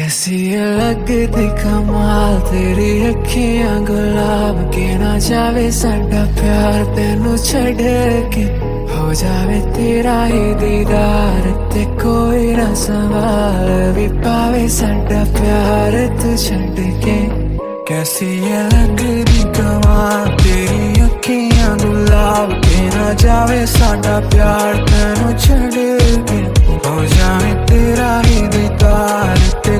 कैसी ये लगदी कमाल तेरी अखियां गुलाब के ना जावे साडा प्यार तेनू छड़ के हो जावे तेरा ही दीदार ते कोई ना संभाल भी पावे साडा प्यार तू छड़ के। कैसी ये लगदी कमाल तेरी अखियां गुलाब के ना जावे साडा प्यार तेनू छड़ के हो जावे तेरा ही दीदार